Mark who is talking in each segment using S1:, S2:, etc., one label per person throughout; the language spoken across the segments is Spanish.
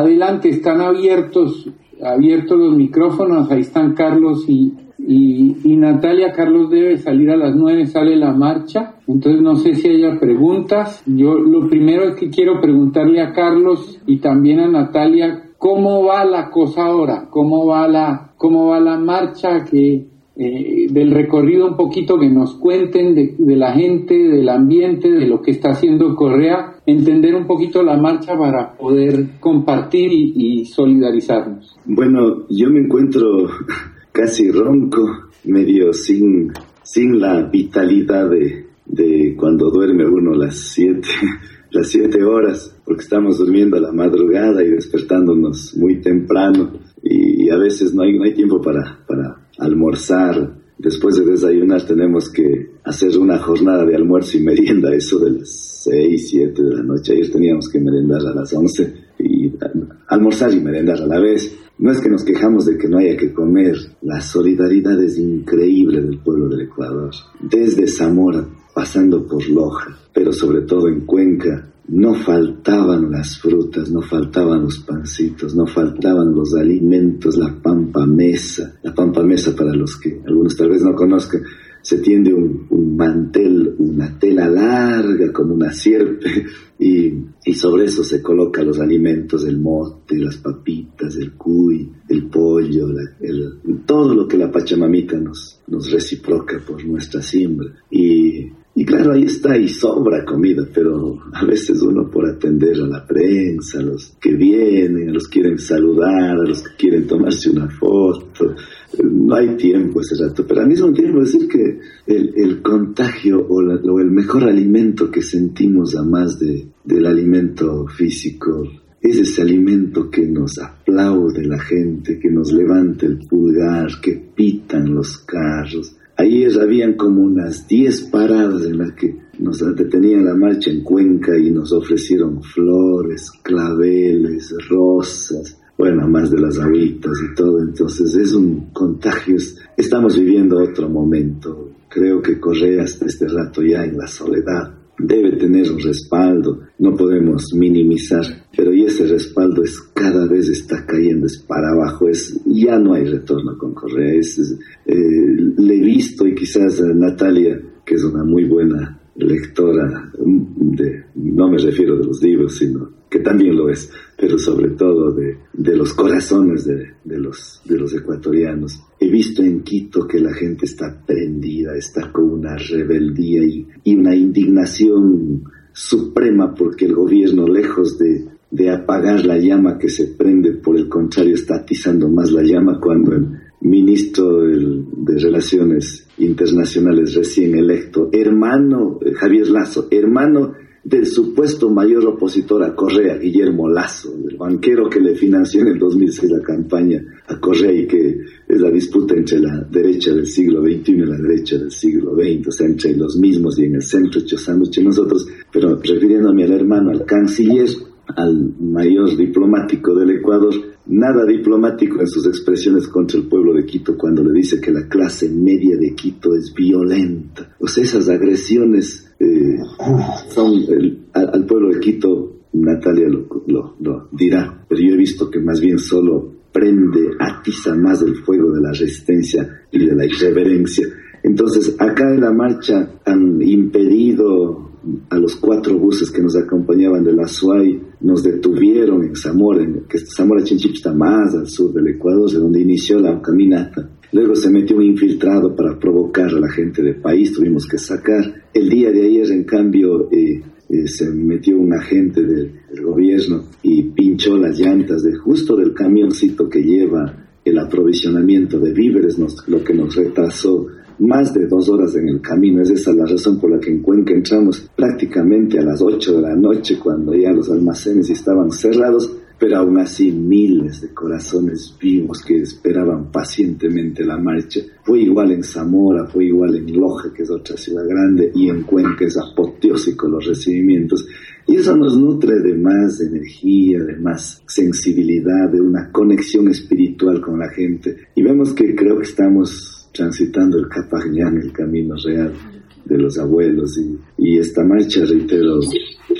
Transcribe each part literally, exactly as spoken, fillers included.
S1: Adelante, están abiertos, abiertos los micrófonos, ahí están Carlos y, y, y Natalia. Carlos debe salir a las nueve, sale la marcha, entonces no sé si haya preguntas. Yo lo primero es que quiero preguntarle a Carlos y también a Natalia, ¿cómo va la cosa ahora? ¿Cómo va la, cómo va la marcha? Que Eh, del recorrido un poquito, que nos cuenten de, de la gente, del ambiente, de lo que está haciendo Correa, entender un poquito la marcha para poder compartir y, y solidarizarnos.
S2: Bueno, yo me encuentro casi ronco, medio sin, sin la vitalidad de, de cuando duerme uno las siete, las siete horas, porque estamos durmiendo a la madrugada y despertándonos muy temprano, y, y a veces no hay, no hay tiempo para, para almorzar. Después de desayunar tenemos que hacer una jornada de almuerzo y merienda, eso de las seis, siete de la noche. Ayer teníamos que merendar a las once y almorzar y merendar a la vez. No es que nos quejamos de que no haya que comer. La solidaridad es increíble del pueblo del Ecuador, desde Zamora, pasando por Loja, pero sobre todo en Cuenca. No faltaban las frutas, no faltaban los pancitos, no faltaban los alimentos, la pampa mesa. La pampa mesa, para los que algunos tal vez no conozcan, se tiende un, un mantel, una tela larga como una sierpe, y, y sobre eso se colocan los alimentos, el mote, las papitas, el cuy, el pollo, la, el, todo lo que la Pachamamita nos, nos reciproca por nuestra siembra. Y Y claro, ahí está, y sobra comida, pero a veces uno, por atender a la prensa, a los que vienen, a los que quieren saludar, a los que quieren tomarse una foto, no hay tiempo ese rato. Pero al mismo tiempo decir que el, el contagio o, la, o el mejor alimento que sentimos, a más de, del alimento físico, es ese alimento que nos aplaude la gente, que nos levanta el pulgar, que pitan los carros. Ayer habían como unas diez paradas en las que nos detenían la marcha en Cuenca y nos ofrecieron flores, claveles, rosas, bueno, más de las agüitas y todo. Entonces es un contagio, estamos viviendo otro momento. Creo que Correa hasta este rato ya en la soledad debe tener un respaldo, no podemos minimizar, pero y ese respaldo es cada vez está cayendo, es para abajo, es ya no hay retorno con Correa. Es, es, eh, le he visto, y quizás a Natalia, que es una muy buena lectora, de, no me refiero de los libros, sino que también lo es, pero sobre todo de, de los corazones de, de, los, de los ecuatorianos. He visto en Quito que la gente está prendida, está con una rebeldía y, y una indignación suprema, porque el gobierno, lejos de, de apagar la llama que se prende, por el contrario, está atizando más la llama, cuando el ministro del, de Relaciones Internacionales recién electo, hermano, Javier Lasso, hermano del supuesto mayor opositor a Correa, Guillermo Lasso, el banquero que le financió en el dos mil seis la campaña a Correa, y que es la disputa entre la derecha del siglo veintiuno y la derecha del siglo veinte, o sea, entre los mismos, y en el centro chozándose nosotros. Pero refiriéndome al hermano, al canciller, al mayor diplomático del Ecuador, nada diplomático en sus expresiones contra el pueblo de Quito, cuando le dice que la clase media de Quito es violenta. O sea, esas agresiones eh, son el, al, al pueblo de Quito, Natalia lo, lo, lo dirá, pero yo he visto que más bien solo prende, atiza más el fuego de la resistencia y de la irreverencia. Entonces, acá en la marcha han impedido a los cuatro buses que nos acompañaban de la S U A Y, nos detuvieron en Zamora, en, que Zamora Chinchipe está más al sur del Ecuador, de donde inició la caminata. Luego se metió un infiltrado para provocar a la gente del país, tuvimos que sacar. El día de ayer, en cambio, eh, eh, se metió un agente del, del gobierno y pinchó las llantas de justo del camioncito que lleva el aprovisionamiento de víveres, nos, lo que nos retrasó más de dos horas en el camino. Es esa la razón por la que en Cuenca entramos prácticamente a las ocho de la noche, cuando ya los almacenes estaban cerrados, pero aún así miles de corazones vivos que esperaban pacientemente la marcha. Fue igual en Zamora, fue igual en Loja, que es otra ciudad grande, y en Cuenca es apoteósico los recibimientos. Y eso nos nutre de más energía, de más sensibilidad, de una conexión espiritual con la gente. Y vemos que creo que estamos transitando el Capagñán, el camino real de los abuelos, y, y esta marcha, reitero,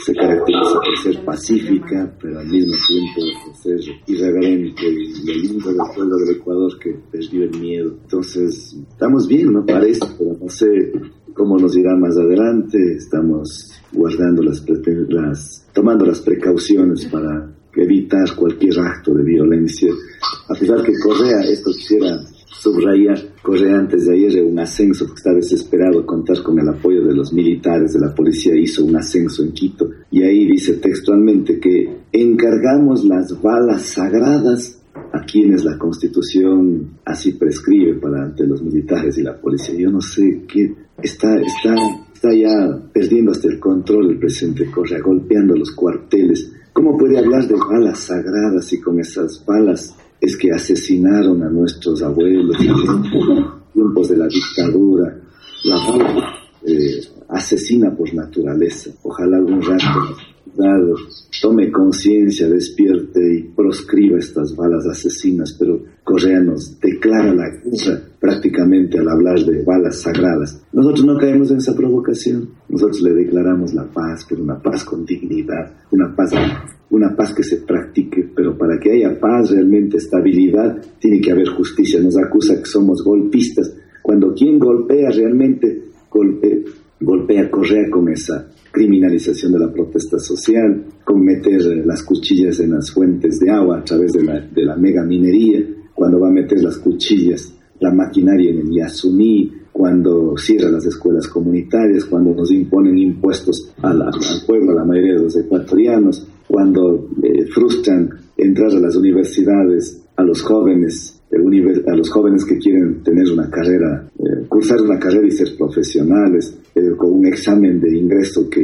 S2: se caracteriza por ser pacífica, pero al mismo tiempo por ser irreverente, y lo lindo del pueblo del Ecuador que perdió el miedo. Entonces, estamos bien, no parece, pero no sé cómo nos irá más adelante. Estamos guardando las, las tomando las precauciones para evitar cualquier acto de violencia. A pesar que Correa, esto quisiera subrayar, Correa antes de ayer un ascenso, porque está desesperado contar con el apoyo de los militares, de la policía, hizo un ascenso en Quito, y ahí dice textualmente que encargamos las balas sagradas a quienes la Constitución así prescribe para ante los militares y la policía. Yo no sé qué, está, está, está ya perdiendo hasta el control el presidente Correa, golpeando los cuarteles. ¿Cómo puede hablar de balas sagradas y con esas balas es que asesinaron a nuestros abuelos en tiempos de la dictadura? La bala eh, asesina por naturaleza. Ojalá algún rato dado tome conciencia, despierte y proscriba estas balas asesinas, pero Correa nos declara la guerra prácticamente al hablar de balas sagradas. Nosotros no caemos en esa provocación, nosotros le declaramos la paz, pero una paz con dignidad, una paz, una paz que se practique, pero para que haya paz, realmente estabilidad, tiene que haber justicia. Nos acusa que somos golpistas, cuando quien golpea realmente golpea, golpea Correa con esa criminalización de la protesta social, con meter las cuchillas en las fuentes de agua a través de la, de la mega minería, cuando va a meter las cuchillas, la maquinaria en el Yasuní, cuando cierra las escuelas comunitarias, cuando nos imponen impuestos a la, al pueblo, a la mayoría de los ecuatorianos, cuando eh, frustran entrar a las universidades a los jóvenes, a los jóvenes que quieren tener una carrera, eh, cursar una carrera y ser profesionales, eh, con un examen de ingreso que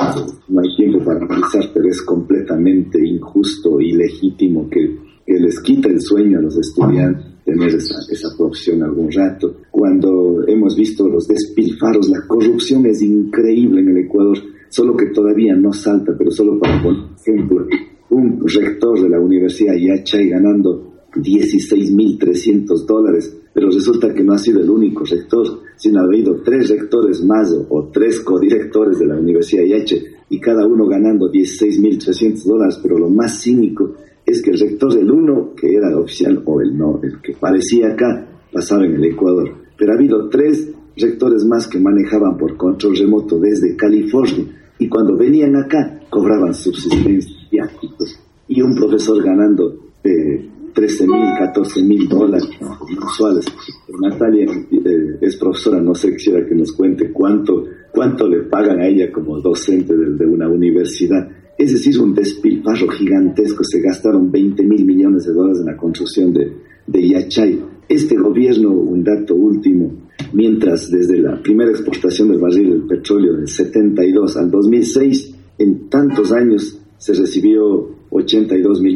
S2: no hay tiempo para analizar, pero es completamente injusto y ilegítimo que, que les quita el sueño a los estudiantes tener esa, esa opción algún rato. Cuando hemos visto los despilfarros, la corrupción es increíble en el Ecuador, solo que todavía no salta, pero solo para poner ejemplo, un rector de la Universidad Yachay ganando dieciséis mil trescientos dólares, pero resulta que no ha sido el único rector, sino ha habido tres rectores más o, o tres codirectores de la Universidad Yachay, y cada uno ganando dieciséis mil trescientos dólares, pero lo más cínico es que el rector del uno, que era el oficial, o el no, el que parecía acá, pasaba en el Ecuador, pero ha habido tres rectores más que manejaban por control remoto desde California, y cuando venían acá cobraban subsistencia, viáticos, y un profesor ganando eh, trece mil, catorce mil dólares mensuales. Natalia eh, es profesora, no sé, quisiera que nos cuente cuánto, cuánto le pagan a ella como docente de, de una universidad. Es decir, un despilfarro gigantesco. Se gastaron veinte mil millones de dólares en la construcción de, de Yachay. Este gobierno, un dato último, mientras desde la primera exportación del barril del petróleo del setenta y dos al dos mil seis, en tantos años se recibió ochenta y dos mil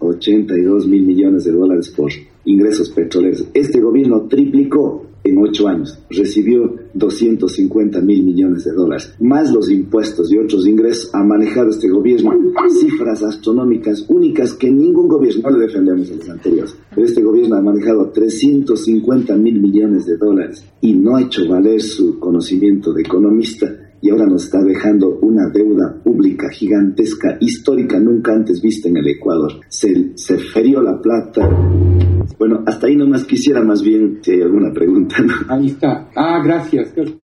S2: millones de dólares por ingresos petroleros. Este gobierno triplicó en ocho años, recibió doscientos cincuenta mil millones de dólares, más los impuestos y otros ingresos. Ha manejado este gobierno cifras astronómicas únicas que ningún gobierno, no le defendemos a los anteriores, pero este gobierno ha manejado trescientos cincuenta mil millones de dólares y no ha hecho valer su conocimiento de economista. Y ahora nos está dejando una deuda pública gigantesca, histórica, nunca antes vista en el Ecuador. Se, se ferió la plata. Bueno, hasta ahí nomás quisiera más bien, si hay alguna pregunta, ¿no?
S1: Ahí está. Ah, gracias.